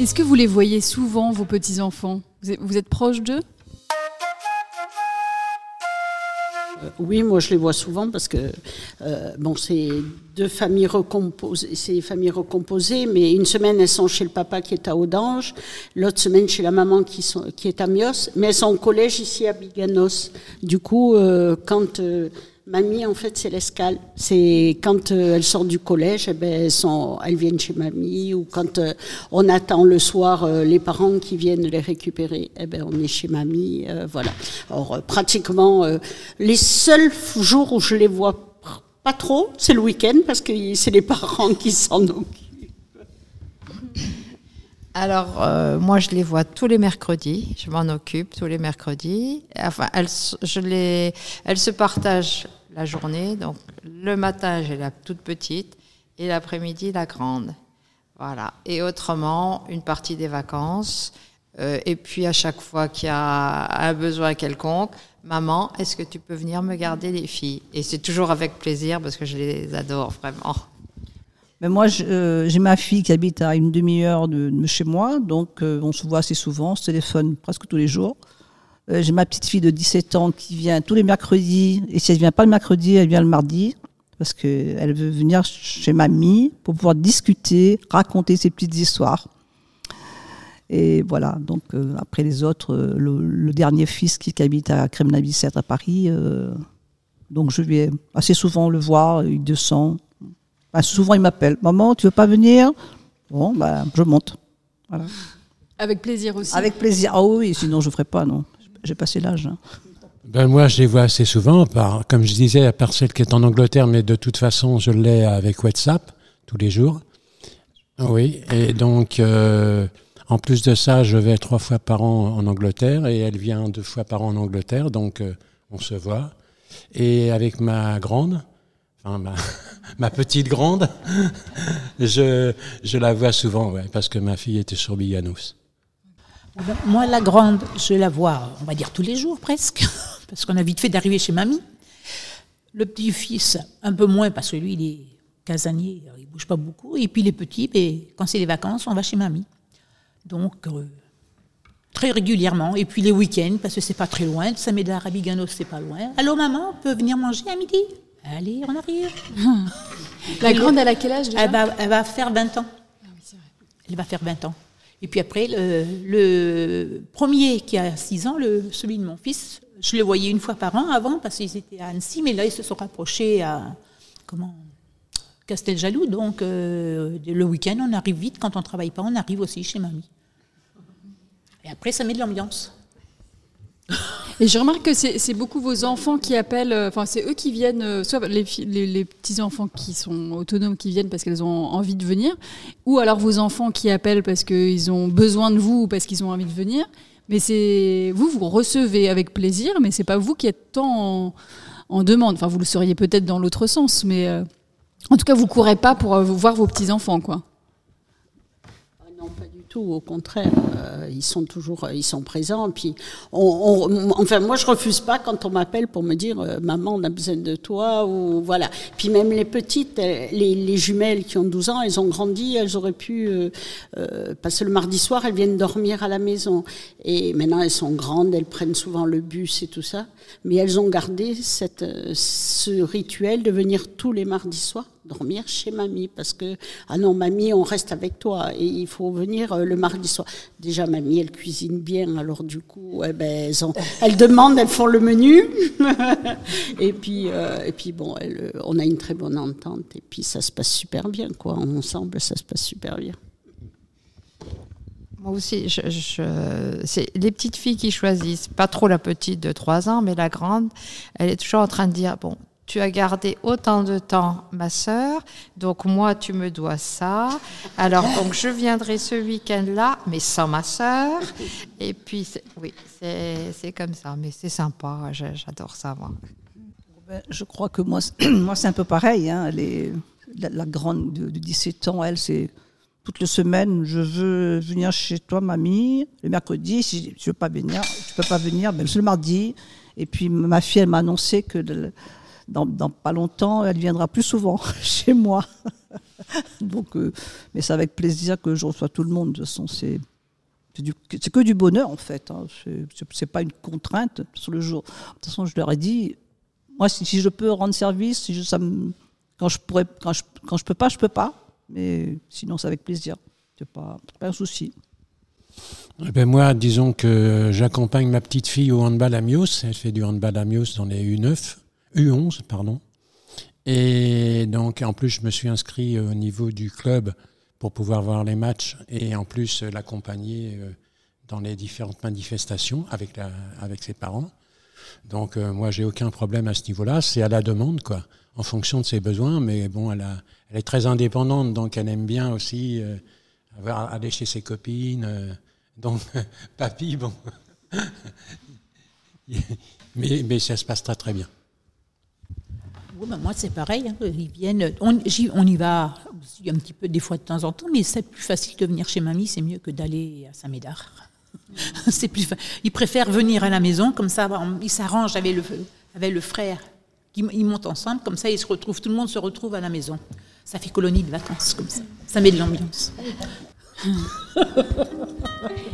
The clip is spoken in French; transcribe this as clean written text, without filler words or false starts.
Est-ce que vous les voyez souvent, vos petits-enfants ? Vous êtes proche d'eux ? Oui, moi je les vois souvent parce que c'est deux familles recomposées, mais une semaine elles sont chez le papa qui est à Audange, l'autre semaine chez la maman qui est à Mios, mais elles sont au collège ici à Biganos. Du coup, quand mamie, en fait, c'est l'escale. C'est quand elles sortent du collège, elles viennent chez mamie, ou quand on attend le soir les parents qui viennent les récupérer, on est chez mamie, voilà. Alors, pratiquement, les seuls jours où je les vois pas trop, c'est le week-end, parce que c'est les parents qui s'en occupent. Alors, moi, je les vois tous les mercredis. Je m'en occupe tous les mercredis. Enfin, elles se partagent la journée. Donc, le matin, j'ai la toute petite et l'après-midi, la grande. Voilà. Et autrement, une partie des vacances. Et puis, à chaque fois qu'il y a un besoin quelconque, maman, est-ce que tu peux venir me garder les filles ? Et c'est toujours avec plaisir parce que je les adore vraiment. Mais moi, j'ai ma fille qui habite à une demi-heure de chez moi, donc on se voit assez souvent, on se téléphone presque tous les jours. J'ai ma petite fille de 17 ans qui vient tous les mercredis, et si elle ne vient pas le mercredi, elle vient le mardi, parce qu'elle veut venir chez mamie pour pouvoir discuter, raconter ses petites histoires. Et voilà, donc après les autres, le dernier fils qui habite à Kremna-Bicêtre à Paris, donc je vais assez souvent le voir, il descend. Souvent, il m'appelle. Maman, tu veux pas venir ? Bon, je monte. Voilà. Avec plaisir aussi. Avec plaisir. Ah oui, sinon je ferais pas, non. J'ai passé l'âge. Moi, je les vois assez souvent, comme je disais, à part celle qui est en Angleterre, mais de toute façon, je l'ai avec WhatsApp tous les jours. Oui, et donc, en plus de ça, je vais 3 fois par an en Angleterre, et elle vient 2 fois par an en Angleterre, donc on se voit. Et avec ma grande, ma petite grande, je la vois souvent, ouais, parce que ma fille était sur Biganos. Moi, la grande, je la vois, on va dire tous les jours presque, parce qu'on a vite fait d'arriver chez mamie. Le petit-fils, un peu moins, parce que lui, il est casanier, il bouge pas beaucoup. Et puis les petits, quand c'est les vacances, on va chez mamie. Donc, très régulièrement. Et puis les week-ends, parce que c'est pas très loin. Saint-Médard à Biganos, c'est pas loin. Allô, maman, on peut venir manger à midi ? Allez, on arrive. La grande, elle a quel âge déjà ? Elle va faire 20 ans. Ah oui, c'est vrai. Elle va faire 20 ans. Et puis après, le premier qui a 6 ans, celui de mon fils, je le voyais une fois par an avant, parce qu'ils étaient à Annecy, mais là, ils se sont rapprochés à Casteljaloux. Donc, le week-end, on arrive vite. Quand on ne travaille pas, on arrive aussi chez mamie. Et après, ça met de l'ambiance. Et je remarque que c'est beaucoup vos enfants qui appellent, c'est eux qui viennent, soit les petits-enfants qui sont autonomes qui viennent parce qu'elles ont envie de venir, ou alors vos enfants qui appellent parce qu'ils ont besoin de vous ou parce qu'ils ont envie de venir. Mais c'est vous recevez avec plaisir, mais c'est pas vous qui êtes tant en demande. Enfin, vous le seriez peut-être dans l'autre sens, mais en tout cas, vous courez pas pour voir vos petits-enfants, quoi. Non, pas du tout. Au contraire, ils sont présents. Puis, moi, je refuse pas quand on m'appelle pour me dire maman, on a besoin de toi, ou voilà. Puis même les petites, les jumelles qui ont 12 ans, elles ont grandi, elles auraient pu passer le mardi soir, elles viennent dormir à la maison. Et maintenant, elles sont grandes, elles prennent souvent le bus et tout ça. Mais elles ont gardé ce rituel de venir tous les mardis soirs dormir chez mamie, parce que ah non, mamie, on reste avec toi et il faut venir le mardi soir. Déjà, mamie, elle cuisine bien, alors du coup, elles demandent, elles font le menu et puis bon, on a une très bonne entente et puis ça se passe super bien, quoi. Ensemble, ça se passe super bien. Moi aussi, c'est les petites filles qui choisissent, pas trop la petite de 3 ans, mais la grande, elle est toujours en train de dire, bon, tu as gardé autant de temps ma sœur, donc moi tu me dois ça. Alors donc je viendrai ce week-end-là, mais sans ma sœur. Et puis c'est comme ça, mais c'est sympa, j'adore ça moi. Je crois que moi c'est un peu pareil. Hein. La grande de 17 ans, elle c'est toute la semaine, je veux venir chez toi mamie. Le mercredi, si tu veux pas venir, c'est le mardi. Et puis ma fille, elle m'a annoncé que dans pas longtemps, elle viendra plus souvent chez moi. Donc, mais c'est avec plaisir que je reçois tout le monde. De toute façon, c'est que du bonheur, en fait. Hein. C'est pas une contrainte sur le jour. De toute façon, je leur ai dit, moi, si je peux rendre service, quand je peux pas, je peux pas. Mais sinon, c'est avec plaisir. C'est pas un souci. Eh ben moi, disons que j'accompagne ma petite fille au handball à Mios. Elle fait du handball à Mios dans les U11, pardon. Et donc, en plus, je me suis inscrit au niveau du club pour pouvoir voir les matchs et en plus l'accompagner dans les différentes manifestations avec ses parents. Donc, moi, j'ai aucun problème à ce niveau-là. C'est à la demande, quoi, en fonction de ses besoins. Mais bon, elle est très indépendante, donc elle aime bien aussi aller chez ses copines. Donc, papy, bon. mais ça se passe très, très bien. Oui, ben moi, c'est pareil. Hein. Ils viennent, on y va aussi un petit peu des fois de temps en temps, mais c'est plus facile de venir chez mamie, c'est mieux que d'aller à Saint-Médard. C'est plus ils préfèrent venir à la maison, comme ça, ils s'arrangent avec le frère. Ils montent ensemble, comme ça, tout le monde se retrouve à la maison. Ça fait colonie de vacances, comme ça. Ça met de l'ambiance.